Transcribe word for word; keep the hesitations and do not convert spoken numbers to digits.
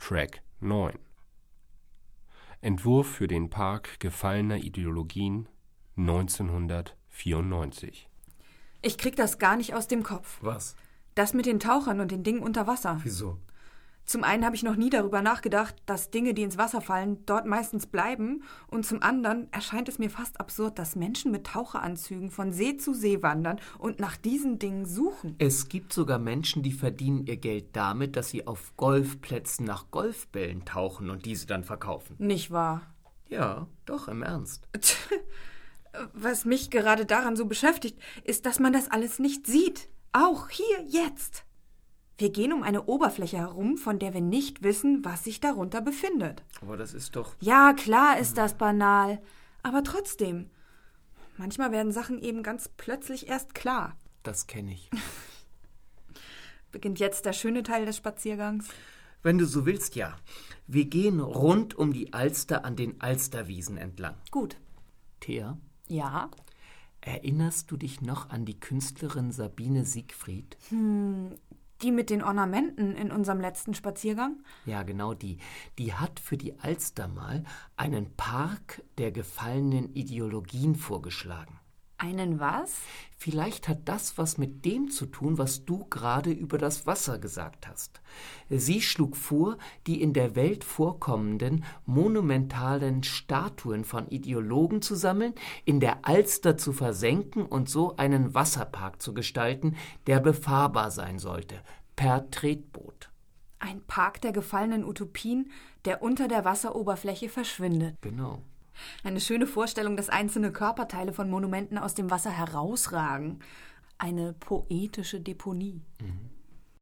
Track neun. Entwurf für den Park gefallener Ideologien neunzehnhundertvierundneunzig. Ich krieg das gar nicht aus dem Kopf. Was? Das mit den Tauchern und den Dingen unter Wasser. Wieso? Zum einen habe ich noch nie darüber nachgedacht, dass Dinge, die ins Wasser fallen, dort meistens bleiben. Und zum anderen erscheint es mir fast absurd, dass Menschen mit Taucheranzügen von See zu See wandern und nach diesen Dingen suchen. Es gibt sogar Menschen, die verdienen ihr Geld damit, dass sie auf Golfplätzen nach Golfbällen tauchen und diese dann verkaufen. Nicht wahr? Ja, doch, im Ernst. Was mich gerade daran so beschäftigt, ist, dass man das alles nicht sieht. Auch hier, jetzt. Wir gehen um eine Oberfläche herum, von der wir nicht wissen, was sich darunter befindet. Aber das ist doch... Ja, klar ist das banal. Aber trotzdem. Manchmal werden Sachen eben ganz plötzlich erst klar. Das kenne ich. Beginnt jetzt der schöne Teil des Spaziergangs? Wenn du so willst, ja. Wir gehen rund um die Alster an den Alsterwiesen entlang. Gut. Thea? Ja? Erinnerst du dich noch an die Künstlerin Sabine Siegfried? Hm, die mit den Ornamenten in unserem letzten Spaziergang? Ja, genau die. Die hat für die Alster mal einen Park der gefallenen Ideologien vorgeschlagen. Einen was? Vielleicht hat das was mit dem zu tun, was du gerade über das Wasser gesagt hast. Sie schlug vor, die in der Welt vorkommenden monumentalen Statuen von Ideologen zu sammeln, in der Alster zu versenken und so einen Wasserpark zu gestalten, der befahrbar sein sollte, per Tretboot. Ein Park der gefallenen Utopien, der unter der Wasseroberfläche verschwindet. Genau. Eine schöne Vorstellung, dass einzelne Körperteile von Monumenten aus dem Wasser herausragen. Eine poetische Deponie. Mhm.